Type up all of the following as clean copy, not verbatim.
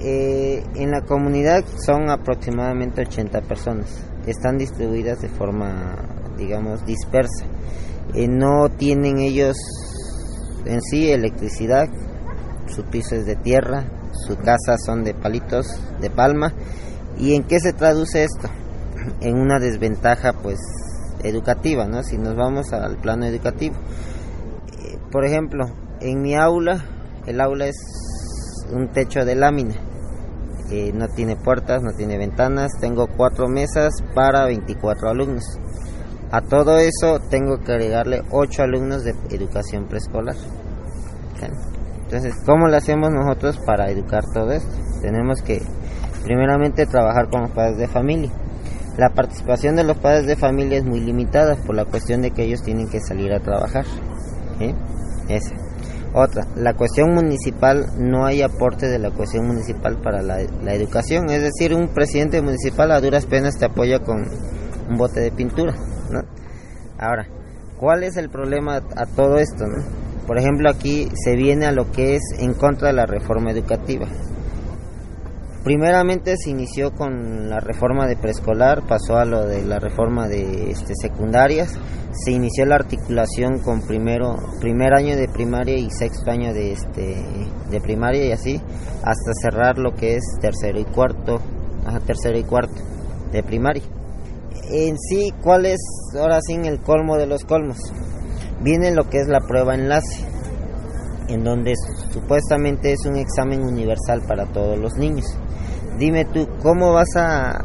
En la comunidad son aproximadamente 80 personas. Están distribuidas de forma, digamos, dispersa. No tienen ellos en sí electricidad, su piso es de tierra, sus casas son de palitos de palma. ¿Y en qué se traduce esto? En una desventaja pues educativa, ¿no? Si nos vamos al plano educativo, por ejemplo, en mi aula, el aula es un techo de lámina, no tiene puertas, no tiene ventanas, tengo 4 mesas para 24 alumnos. A todo eso tengo que agregarle 8 alumnos de educación preescolar. Entonces, ¿cómo lo hacemos nosotros para educar todo esto? Tenemos que primeramente trabajar con los padres de familia. La participación de los padres de familia es muy limitada por la cuestión de que ellos tienen que salir a trabajar. Esa. Otra, la cuestión municipal, no hay aporte de la cuestión municipal para la educación. Es decir, un presidente municipal a duras penas te apoya con un bote de pintura, ¿no? Ahora, ¿cuál es el problema a todo esto, no? Por ejemplo, aquí se viene a lo que es en contra de la reforma educativa. Primeramente se inició con la reforma de preescolar, pasó a lo de la reforma de secundarias, se inició la articulación con primer año de primaria y sexto año de primaria y así, hasta cerrar lo que es tercero y cuarto de primaria. En sí, ¿cuál es ahora sí el colmo de los colmos? Viene lo que es la prueba enlace, en donde supuestamente es un examen universal para todos los niños. Dime tú, ¿cómo vas a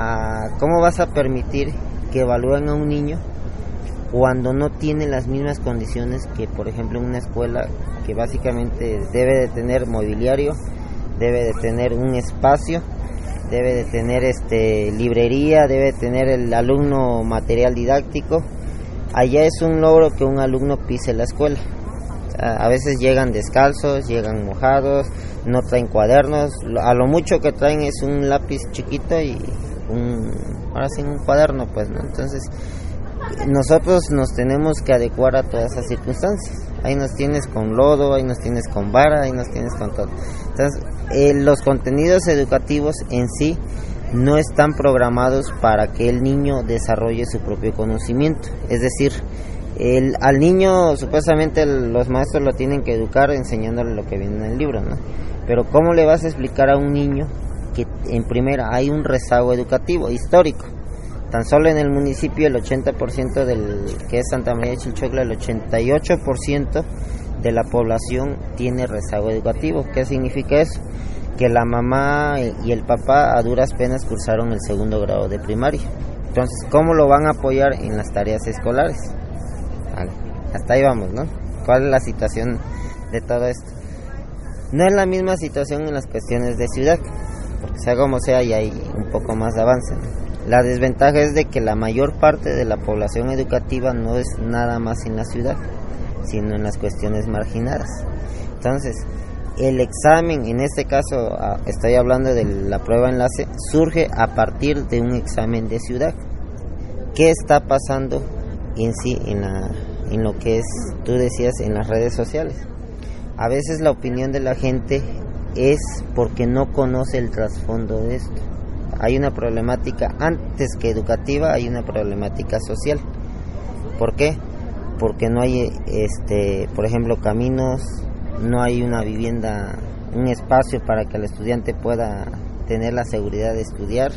permitir que evalúen a un niño cuando no tiene las mismas condiciones que, por ejemplo, en una escuela que básicamente debe de tener mobiliario, debe de tener un espacio, debe de tener librería, debe de tener el alumno material didáctico? Allá es un logro que un alumno pise la escuela. A veces llegan descalzos, llegan mojados, no traen cuadernos, a lo mucho que traen es un lápiz chiquito y un cuaderno, pues, ¿no? Entonces, nosotros nos tenemos que adecuar a todas esas circunstancias. Ahí nos tienes con lodo, ahí nos tienes con vara, ahí nos tienes con todo. Entonces, los contenidos educativos en sí no están programados para que el niño desarrolle su propio conocimiento. Es decir, al niño supuestamente los maestros lo tienen que educar enseñándole lo que viene en el libro, ¿no? Pero ¿cómo le vas a explicar a un niño que en primera hay un rezago educativo histórico? Tan solo en el municipio el 80% del que es Santa María de Chinchocla, el 88% de la población tiene rezago educativo. ¿Qué significa eso? Que la mamá y el papá a duras penas cursaron el 2º grado de primaria. Entonces, ¿cómo lo van a apoyar en las tareas escolares? Vale, hasta ahí vamos, ¿no? ¿Cuál es la situación de todo esto? No es la misma situación en las cuestiones de ciudad, porque sea como sea y hay un poco más de avance, ¿no? La desventaja es de que la mayor parte de la población educativa no es nada más en la ciudad, sino en las cuestiones marginadas. Entonces, el examen, en este caso estoy hablando de la prueba enlace, surge a partir de un examen de ciudad. ¿Qué está pasando en sí en lo que es, tú decías, en las redes sociales? A veces la opinión de la gente es porque no conoce el trasfondo de esto. Hay una problemática antes que educativa, hay una problemática social. ¿Por qué? Porque no hay, por ejemplo, caminos, no hay una vivienda, un espacio para que el estudiante pueda tener la seguridad de estudiar.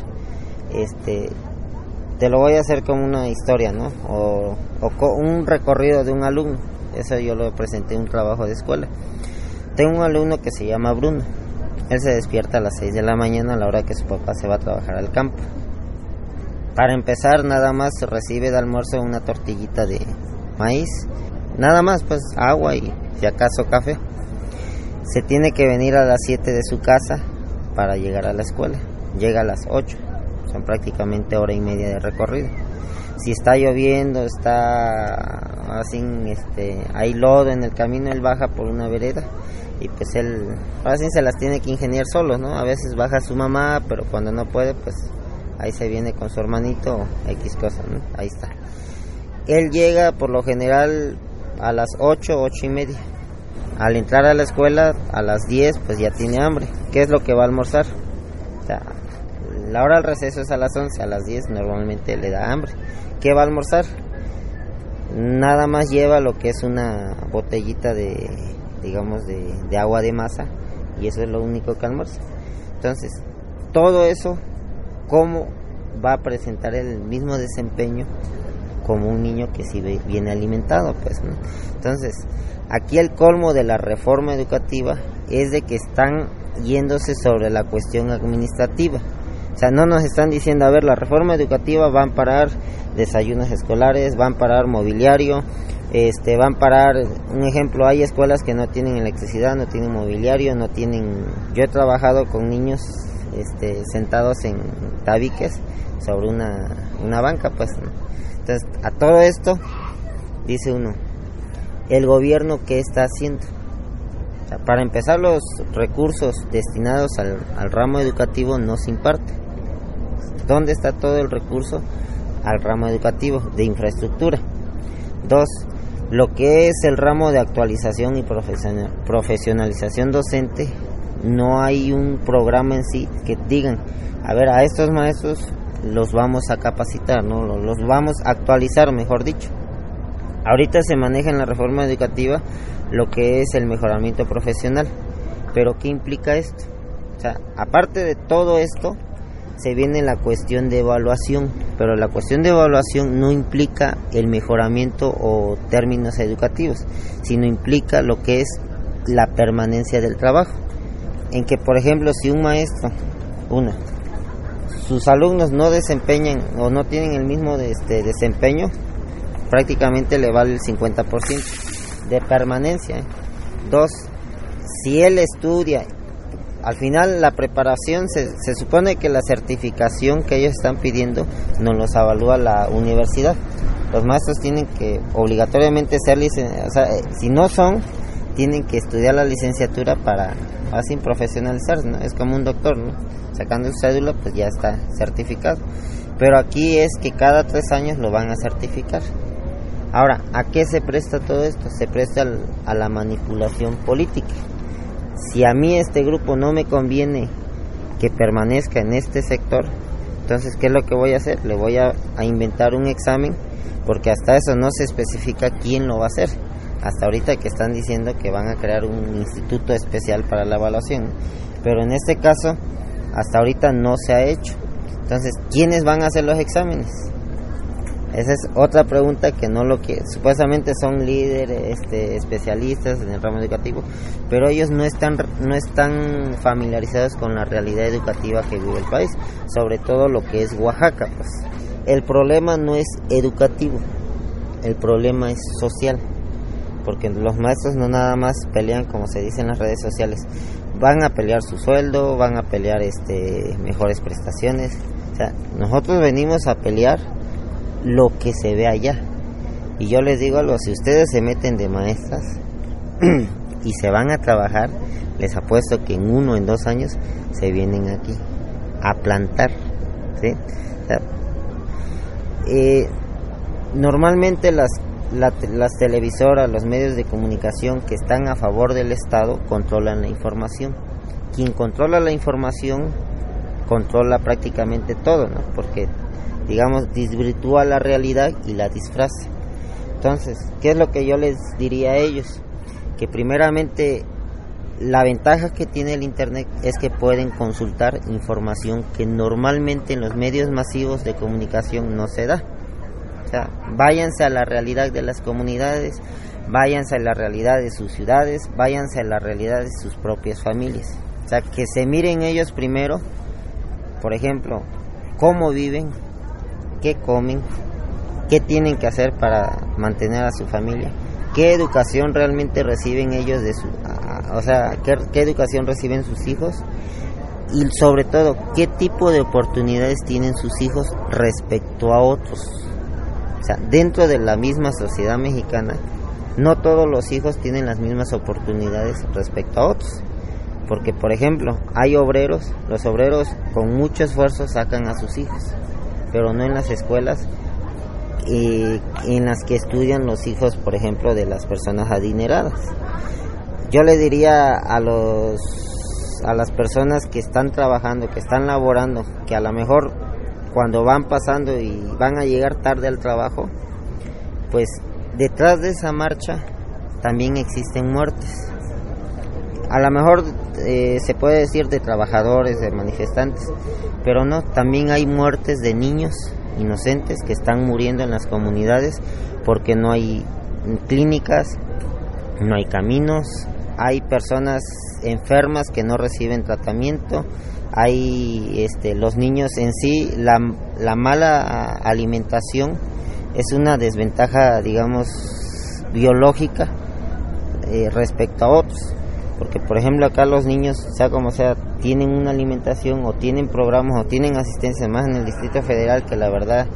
Te lo voy a hacer como una historia, ¿no? O un recorrido de un alumno. Eso yo lo presenté en un trabajo de escuela. Tengo un alumno que se llama Bruno. Él se despierta a las 6 de la mañana a la hora que su papá se va a trabajar al campo. Para empezar, nada más recibe de almuerzo una tortillita de maíz. Nada más, pues agua y si acaso café. Se tiene que venir a las 7 de su casa para llegar a la escuela. Llega a las 8. Son prácticamente hora y media de recorrido. Si está lloviendo, está así, hay lodo en el camino, él baja por una vereda y pues él así se las tiene que ingeniar solo, ¿no? A veces baja su mamá, pero cuando no puede, pues ahí se viene con su hermanito o X cosa, ¿no? Ahí está. Él llega por lo general a las 8, 8 y media. Al entrar a la escuela a las 10 pues ya tiene hambre. ¿Qué es lo que va a almorzar? O sea, la hora del receso es a las 11, a las 10 normalmente le da hambre. ¿Qué va a almorzar? Nada más lleva lo que es una botellita de, digamos, de agua de masa, y eso es lo único que almuerza. Entonces, todo eso, ¿cómo va a presentar el mismo desempeño como un niño que sí viene alimentado, pues, ¿no? Entonces, aquí el colmo de la reforma educativa es de que están yéndose sobre la cuestión administrativa. O sea, no nos están diciendo, a ver, la reforma educativa va a amparar desayunos escolares, va a amparar mobiliario, va a amparar, un ejemplo, hay escuelas que no tienen electricidad, no tienen mobiliario, no tienen... Yo he trabajado con niños sentados en tabiques sobre una banca, pues, ¿no? Entonces, a todo esto, dice uno, ¿el gobierno qué está haciendo? O sea, para empezar, los recursos destinados al ramo educativo no se imparten. ¿Dónde está todo el recurso al ramo educativo de infraestructura? 2, lo que es el ramo de actualización y profesionalización docente, no hay un programa en sí que digan, a ver, a estos maestros los vamos a capacitar, ¿no? Los vamos a actualizar, mejor dicho. Ahorita se maneja en la reforma educativa lo que es el mejoramiento profesional, pero ¿qué implica esto? O sea, aparte de todo esto, se viene la cuestión de evaluación, pero la cuestión de evaluación no implica el mejoramiento o términos educativos, sino implica lo que es la permanencia del trabajo, en que, por ejemplo, si un maestro, sus alumnos no desempeñan o no tienen el mismo desempeño, prácticamente le vale el 50% de permanencia. 2, si él estudia, al final la preparación, se supone que la certificación que ellos están pidiendo nos los avalúa la universidad. Los maestros tienen que obligatoriamente ser licenciados, o sea, si no son, tienen que estudiar la licenciatura para así profesionalizarse, ¿no? Es como un doctor, ¿no? Sacando su cédula, pues ya está certificado. Pero aquí es que cada 3 años lo van a certificar. Ahora, ¿a qué se presta todo esto? Se presta a la manipulación política. Si a mí este grupo no me conviene que permanezca en este sector, entonces, ¿qué es lo que voy a hacer? Le voy a inventar un examen, porque hasta eso no se especifica quién lo va a hacer. Hasta ahorita que están diciendo que van a crear un instituto especial para la evaluación, pero en este caso, hasta ahorita no se ha hecho. Entonces, ¿quiénes van a hacer los exámenes? Esa es otra pregunta que no lo que supuestamente son líderes, especialistas en el ramo educativo, pero ellos no están familiarizados con la realidad educativa que vive el país, sobre todo lo que es Oaxaca, pues. El problema no es educativo, el problema es social, porque los maestros no nada más pelean, como se dice en las redes sociales, van a pelear su sueldo, van a pelear mejores prestaciones. O sea, nosotros venimos a pelear lo que se ve allá. Y yo les digo algo, si ustedes se meten de maestras y se van a trabajar, les apuesto que en 1 o en 2 años se vienen aquí a plantar, ¿sí? O sea, normalmente las televisoras, los medios de comunicación que están a favor del Estado controlan la información. Quien controla la información controla prácticamente todo, ¿no? Porque, digamos, desvirtúa la realidad y la disfraza. Entonces, ¿qué es lo que yo les diría a ellos? Que primeramente, la ventaja que tiene el Internet es que pueden consultar información que normalmente en los medios masivos de comunicación no se da. O sea, váyanse a la realidad de las comunidades, váyanse a la realidad de sus ciudades, váyanse a la realidad de sus propias familias. O sea, que se miren ellos primero, por ejemplo, cómo viven, qué comen, qué tienen que hacer para mantener a su familia, qué educación realmente reciben ellos qué educación reciben sus hijos, y sobre todo, qué tipo de oportunidades tienen sus hijos respecto a otros. O sea, dentro de la misma sociedad mexicana, no todos los hijos tienen las mismas oportunidades respecto a otros. Porque, por ejemplo, hay obreros, los obreros con mucho esfuerzo sacan a sus hijos, pero no en las escuelas en las que estudian los hijos, por ejemplo, de las personas adineradas. Yo le diría a las personas que están trabajando, que están laborando, que a lo mejor cuando van pasando y van a llegar tarde al trabajo, pues detrás de esa marcha también existen muertes. A lo mejor se puede decir de trabajadores, de manifestantes, pero no, también hay muertes de niños inocentes que están muriendo en las comunidades porque no hay clínicas, no hay caminos, hay personas enfermas que no reciben tratamiento, hay los niños en sí, la mala alimentación es una desventaja, digamos, biológica respecto a otros, porque por ejemplo acá los niños, sea como sea, tienen una alimentación o tienen programas o tienen asistencia más en el Distrito Federal, que la verdad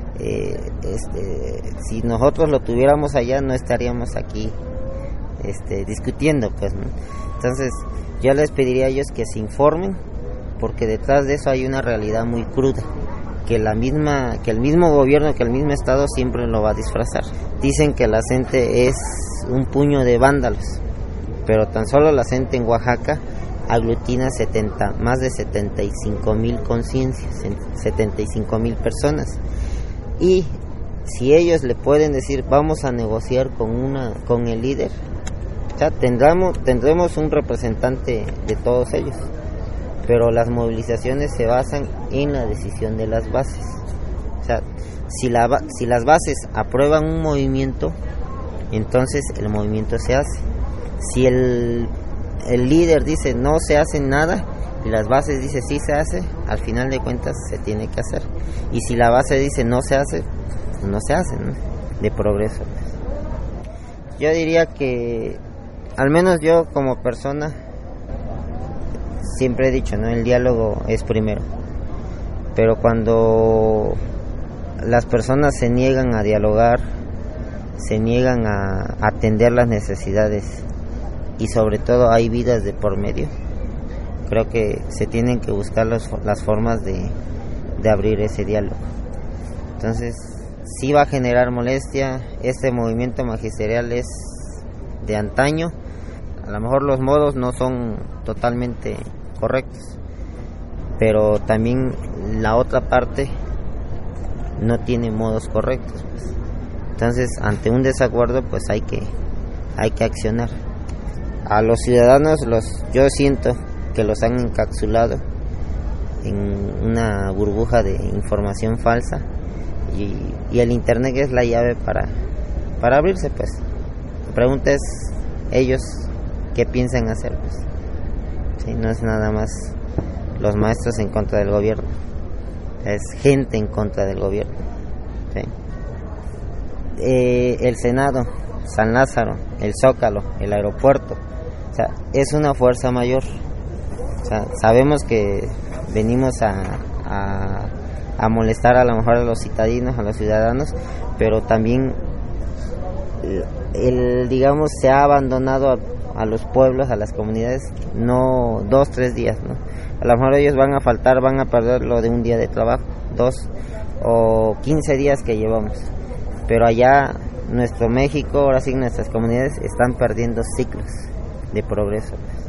si nosotros lo tuviéramos allá no estaríamos aquí discutiendo, pues, ¿no? Entonces yo les pediría a ellos que se informen, porque detrás de eso hay una realidad muy cruda, que el mismo gobierno, que el mismo estado siempre lo va a disfrazar. Dicen que la gente es un puño de vándalos, pero tan solo la gente en Oaxaca aglutina más de 75,000 conciencias, 75,000 personas, y si ellos le pueden decir vamos a negociar con el líder, ya tendremos un representante de todos ellos, pero las movilizaciones se basan en la decisión de las bases. O sea, si las bases aprueban un movimiento, entonces el movimiento se hace. Si el líder dice no se hace nada y las bases dicen sí se hace, al final de cuentas se tiene que hacer. Y si la base dice no se hace, pues no se hace, ¿no? De progreso. Yo diría que, al menos yo como persona, siempre he dicho, ¿no? El diálogo es primero. Pero cuando las personas se niegan a dialogar, se niegan a atender las necesidades y sobre todo hay vidas de por medio, creo que se tienen que buscar las formas de abrir ese diálogo. Entonces sí va a generar molestia. Este movimiento magisterial es de antaño, a lo mejor los modos no son totalmente correctos, pero también la otra parte no tiene modos correctos, pues. Entonces ante un desacuerdo pues hay que accionar. A los ciudadanos yo siento que los han encapsulado en una burbuja de información falsa, y el internet es la llave para abrirse, pues. La pregunta es ellos qué piensan hacer, pues. Sí, no es nada más los maestros en contra del gobierno, es gente en contra del gobierno, ¿sí? El Senado, San Lázaro, el Zócalo, el aeropuerto, o sea, es una fuerza mayor. O sea, sabemos que venimos a molestar a lo mejor a los citadinos, a los ciudadanos, pero también digamos, se ha abandonado a los pueblos, a las comunidades, no 2-3 días, ¿no? A lo mejor ellos van a faltar, van a perder lo de un día de trabajo, 2 o 15 días que llevamos, pero allá nuestro México, ahora sí nuestras comunidades están perdiendo ciclos de progreso.